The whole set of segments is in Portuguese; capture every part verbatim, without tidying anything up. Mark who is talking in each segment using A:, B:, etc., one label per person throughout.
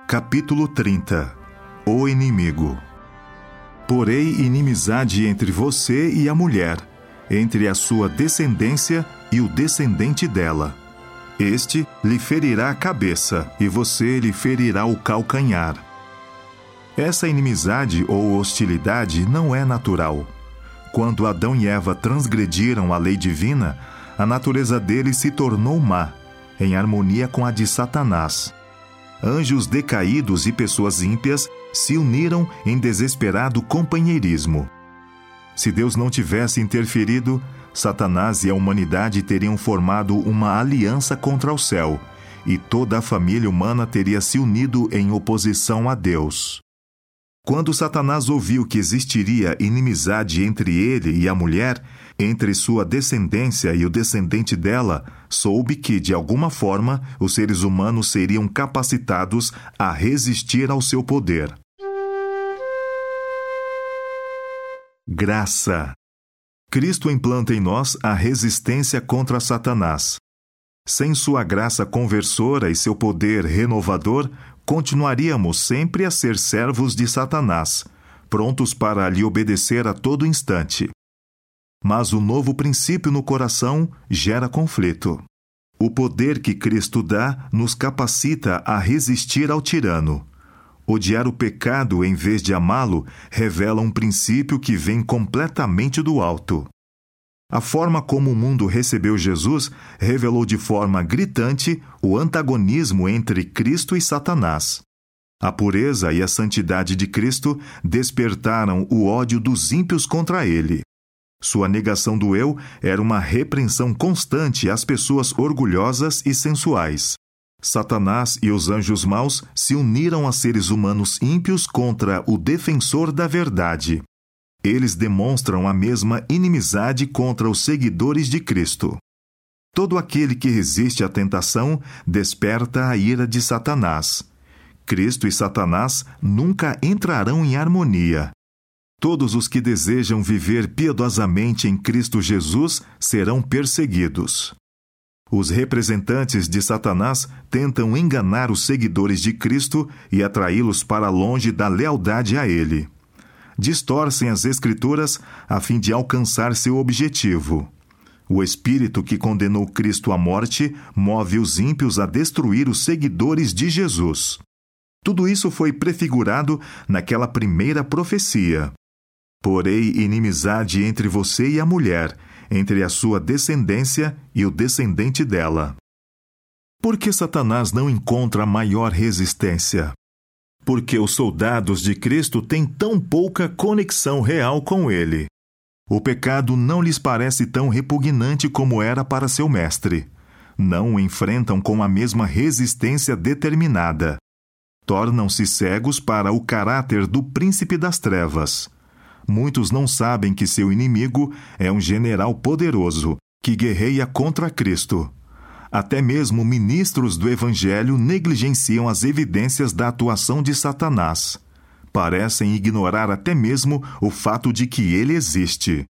A: Capítulo trinta. O inimigo. Porei inimizade entre você e a mulher, entre a sua descendência e o descendente dela. Este lhe ferirá a cabeça, e você lhe ferirá o calcanhar. Essa inimizade ou hostilidade não é natural. Quando Adão e Eva transgrediram a lei divina, a natureza deles se tornou má, em harmonia com a de Satanás. Anjos decaídos e pessoas ímpias se uniram em desesperado companheirismo. Se Deus não tivesse interferido, Satanás e a humanidade teriam formado uma aliança contra o céu, e toda a família humana teria se unido em oposição a Deus. Quando Satanás ouviu que existiria inimizade entre ele e a mulher, entre sua descendência e o descendente dela, soube que, de alguma forma, os seres humanos seriam capacitados a resistir ao seu poder. Graça. Cristo implanta em nós a resistência contra Satanás. Sem sua graça conversora e seu poder renovador, continuaríamos sempre a ser servos de Satanás, prontos para lhe obedecer a todo instante. Mas o novo princípio no coração gera conflito. O poder que Cristo dá nos capacita a resistir ao tirano. Odiar o pecado em vez de amá-lo revela um princípio que vem completamente do alto. A forma como o mundo recebeu Jesus revelou de forma gritante o antagonismo entre Cristo e Satanás. A pureza e a santidade de Cristo despertaram o ódio dos ímpios contra ele. Sua negação do eu era uma repreensão constante às pessoas orgulhosas e sensuais. Satanás e os anjos maus se uniram a seres humanos ímpios contra o defensor da verdade. Eles demonstram a mesma inimizade contra os seguidores de Cristo. Todo aquele que resiste à tentação desperta a ira de Satanás. Cristo e Satanás nunca entrarão em harmonia. Todos os que desejam viver piedosamente em Cristo Jesus serão perseguidos. Os representantes de Satanás tentam enganar os seguidores de Cristo e atraí-los para longe da lealdade a Ele. Distorcem as Escrituras a fim de alcançar seu objetivo. O Espírito que condenou Cristo à morte move os ímpios a destruir os seguidores de Jesus. Tudo isso foi prefigurado naquela primeira profecia. Porei inimizade entre você e a mulher, entre a sua descendência e o descendente dela. Por que Satanás não encontra maior resistência? Porque os soldados de Cristo têm tão pouca conexão real com ele. O pecado não lhes parece tão repugnante como era para seu mestre. Não o enfrentam com a mesma resistência determinada. Tornam-se cegos para o caráter do príncipe das trevas. Muitos não sabem que seu inimigo é um general poderoso, que guerreia contra Cristo. Até mesmo ministros do Evangelho negligenciam as evidências da atuação de Satanás. Parecem ignorar até mesmo o fato de que ele existe.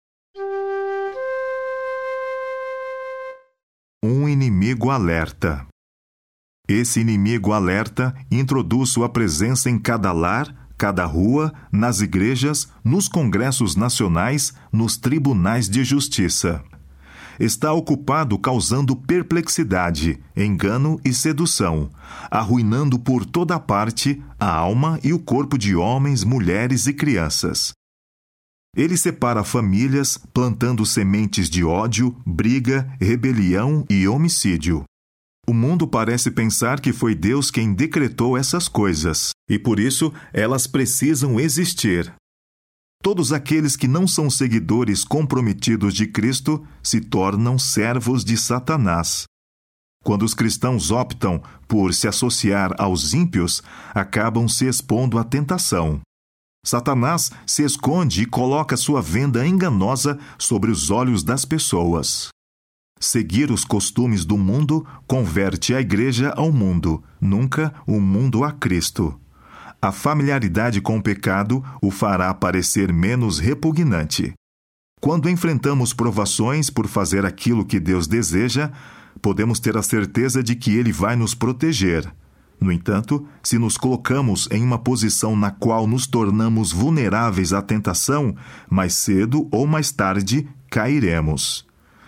A: Um inimigo alerta. Esse inimigo alerta introduz sua presença em cada lar, cada rua, nas igrejas, nos congressos nacionais, nos tribunais de justiça. Está ocupado causando perplexidade, engano e sedução, arruinando por toda parte a alma e o corpo de homens, mulheres e crianças. Ele separa famílias, plantando sementes de ódio, briga, rebelião e homicídio. O mundo parece pensar que foi Deus quem decretou essas coisas, e por isso elas precisam existir. Todos aqueles que não são seguidores comprometidos de Cristo se tornam servos de Satanás. Quando os cristãos optam por se associar aos ímpios, acabam se expondo à tentação. Satanás se esconde e coloca sua venda enganosa sobre os olhos das pessoas. Seguir os costumes do mundo converte a igreja ao mundo, nunca o mundo a Cristo. A familiaridade com o pecado o fará parecer menos repugnante. Quando enfrentamos provações por fazer aquilo que Deus deseja, podemos ter a certeza de que Ele vai nos proteger. No entanto, se nos colocamos em uma posição na qual nos tornamos vulneráveis à tentação, mais cedo ou mais tarde cairemos.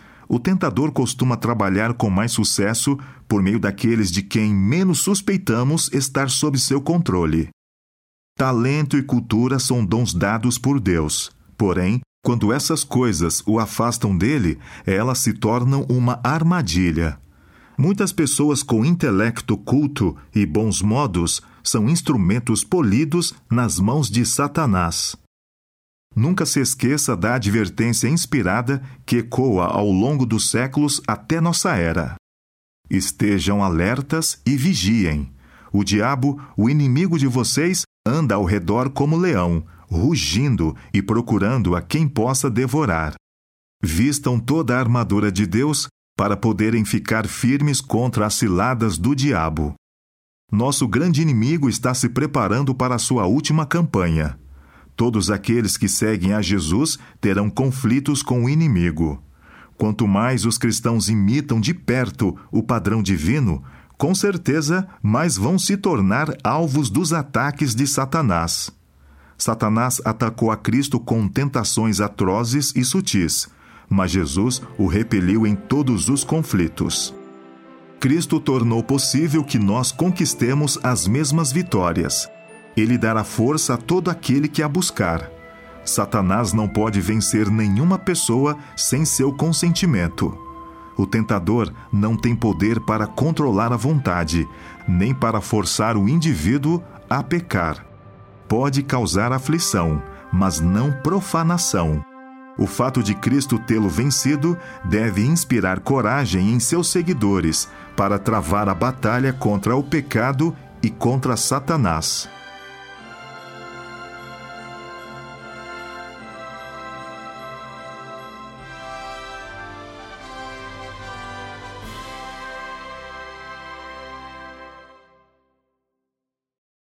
A: O tentador costuma trabalhar com mais sucesso por meio daqueles de quem menos suspeitamos estar sob seu controle. Talento e cultura são dons dados por Deus. Porém, quando essas coisas o afastam dele, elas se tornam uma armadilha. Muitas pessoas com intelecto culto e bons modos são instrumentos polidos nas mãos de Satanás. Nunca se esqueça da advertência inspirada que ecoa ao longo dos séculos até nossa era. Estejam alertas e vigiem. O diabo, o inimigo de vocês, anda ao redor como leão, rugindo e procurando a quem possa devorar. Vistam toda a armadura de Deus para poderem ficar firmes contra as ciladas do diabo. Nosso grande inimigo está se preparando para a sua última campanha. Todos aqueles que seguem a Jesus terão conflitos com o inimigo. Quanto mais os cristãos imitam de perto o padrão divino, com certeza mais vão se tornar alvos dos ataques de Satanás. Satanás atacou a Cristo com tentações atrozes e sutis, mas Jesus o repeliu em todos os conflitos. Cristo tornou possível que nós conquistemos as mesmas vitórias. Ele dará força a todo aquele que a buscar. Satanás não pode vencer nenhuma pessoa sem seu consentimento. O tentador não tem poder para controlar a vontade, nem para forçar o indivíduo a pecar. Pode causar aflição, mas não profanação. O fato de Cristo tê-lo vencido deve inspirar coragem em seus seguidores para travar a batalha contra o pecado e contra Satanás.